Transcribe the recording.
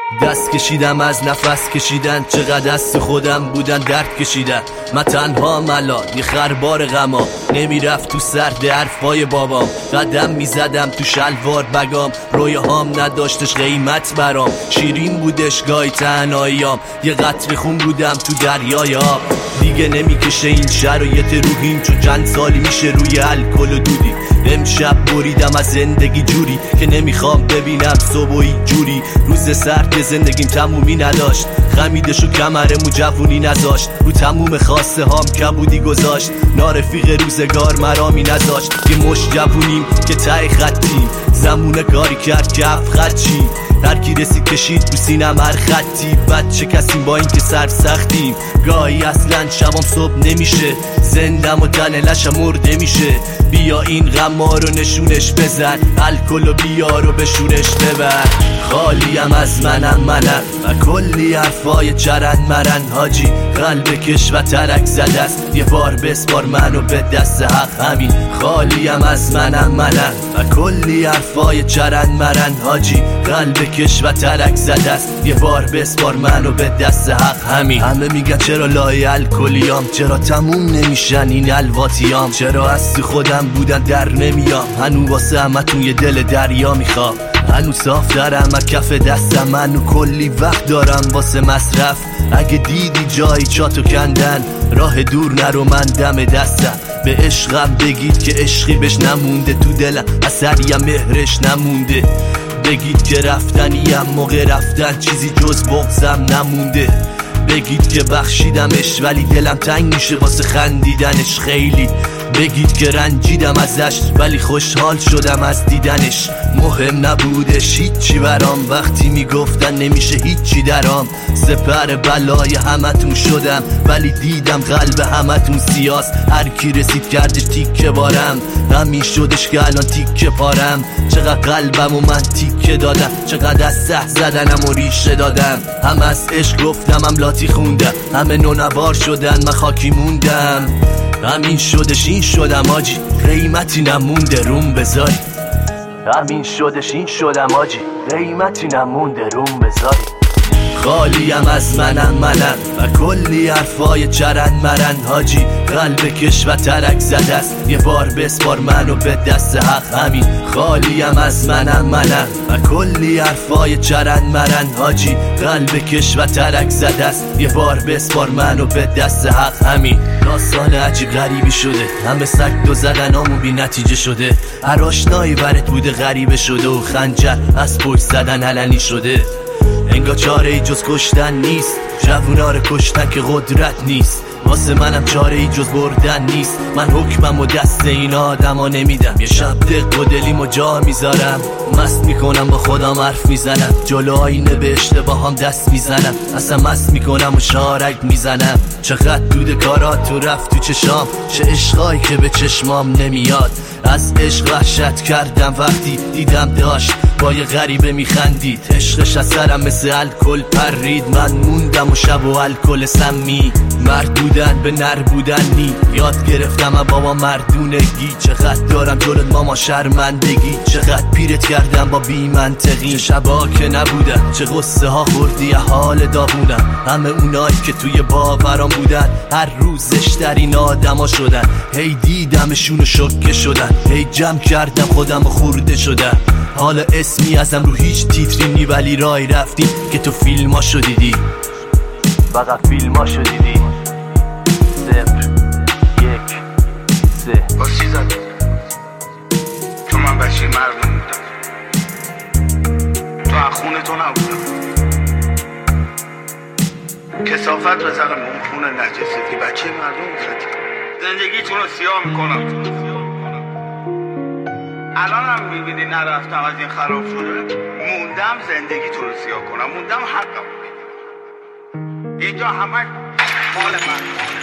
دست کشیدم از نفس کشیدن، چقدر دست خودم بودن درد کشیدن. من تنها ملال یه خربار غما، نمیرفت تو سرد حرفای بابام. قدم میزدم تو شلوار بگام، رویاهام نداشتش قیمت برام. شیرین بودش گاهی تنهاییام، یه قطره خون بودم تو دریای آب. دیگه نمیکشه این شرایط روحیم، چون چند سالی میشه روی الکل و دودی. امشب بریدم از زندگی جوری که نمیخوام ببینم صبحی جوری. روز سرد زندگیم تمومی نداشت، خمیدشو کمرمو جوونی نذاشت. رو تموم خواسته هام کبودی گذاشت، نارفیق روزگار مرامی نذاشت. یه مش جوونیم که ته خطیم، زمونه کاری کرد که افخطی. هر کی رسید کشید تو سینم هر خطی. بچه کسیم با این که سر سختیم، گاهی اصلا شبام صبح نمیشه. زندم و تن لشم مرده میشه. بیا این غما رو نشونش بزن، الکل و بیا رو بشورش ببر. خالیم از منم و کلی حرفای چرند مرن. حاجی قلب کش و ترک زده است، یه بار بسپار منو به دست حق. همین خالیم از منم و کلی حرفای چرند مرن. حاجی قلب کش و ترک زده است، یه بار بسپار منو به دست حق. همین همه میگن چرا لای الکلیام، چرا تموم نمیشن این الواتیام، چرا از تو خودم بودن در نمیام. هنو واسه همتون یه دل دریا میخوام، هنو صاف دارم از کف دستم. هنو کلی وقت دارم واسه مصرف. اگه دیدی جایی چاتو کندن، راه دور نرو من دم دستم. به عشقم بگید که عشقی بهش نمونده، تو دلم اثری مهرش نمونده. بگید که رفتنیم موقع رفتن، چیزی جز بغضم نمونده. بگید که بخشیدمش ولی دلم تنگ میشه واسه خندیدنش خیلی. بگید که رنجیدم ازش ولی خوشحال شدم از دیدنش. مهم نبودش هیچی برام، وقتی میگفتن نمیشه هیچی درام. سپر بلای همتون شدم ولی دیدم قلب همتون سیاست. هر کی رسید کردش تیکه بارم، همین شدش که الان تیکه پارم. چقدر قلبم و من تیکه دادم، چقدر از سه زدنم و ریشه دادم. هم از عشق گفتم هم لاتی خوندم، همه نونوار شدن من خاکی موندم. همین شدش این شدم آجی، قیمتی نمونده روم بذاری. همین شدش این شدم آجی، قیمتی نمونده روم بذاری. خالیم از منم و کلی حرفای چرند مرن. حاجی قلب کش و ترک زده است، یه بار بسپار منو به دست حق. همین خالیم از منم و کلی حرفای چرند مرن. حاجی قلب کش و ترک زده است، یه بار بسپار منو به دست حق. همین داستان عجیب غریبی شده، همه سگ دو زدنامو بی نتیجه شده. هر آشنایی برات بوده غریبه شده، و خنجر از پشت زدن علنی شده. انگار چاره ای جز کشتن نیست، جوونا رو کشتن که قدرت نیست. واسه منم چاره ای جز بردن نیست، من حکمم و دست این آدما نمیدم. یه شب دق و دلیمو جا میذارم، مست میکنم با خودم حرف میزنم. جلو آینه به اشتباهام دست میزنم، اصلا مست میکنم و شارک میزنم. چقدر دود کارات تو رفت تو چشام، چه عشقایی که به چشمام نمیاد. از عشق وحشت کردم وقتی دیدم داشت با یه غریبه میخندید. عشقش از سرم مثل الکل پرید، من موندم و شب و الکل سمی. مرد بودن به نر بودن نی، یاد گرفتم از بابا مردونگی. چقدر دارم جلوت ماما شرمندگی، چقدر پیرت کردم با بی منطقی. چه شبا که نبودن، چه غصه ها خوردی حال داغونم. همه اونایی که توی باورام بودن، هر روزش در این آدما شدن. هی دیدمشون و شوکه شدن، هی جمع کردم خودم و خورده شدم. حالا اسمی ازم رو هیچ تیتری نی، ولی رای رفتیم که تو فیلماشو دیدی، فقط فیلماشو دیدی. 0 1 3 با 30 زد چون من بچه مردم بودم، تو از خونه تو نبودم. کثافت بزنم اون خونه نجستی، بچه مردم بودی. زندگیتون رو سیاه میکنم. الان هم میبینی نرفتم از این خراب شده، موندم زندگیتون رو سیاه کنم، موندم حقم. اینجا همه مال من.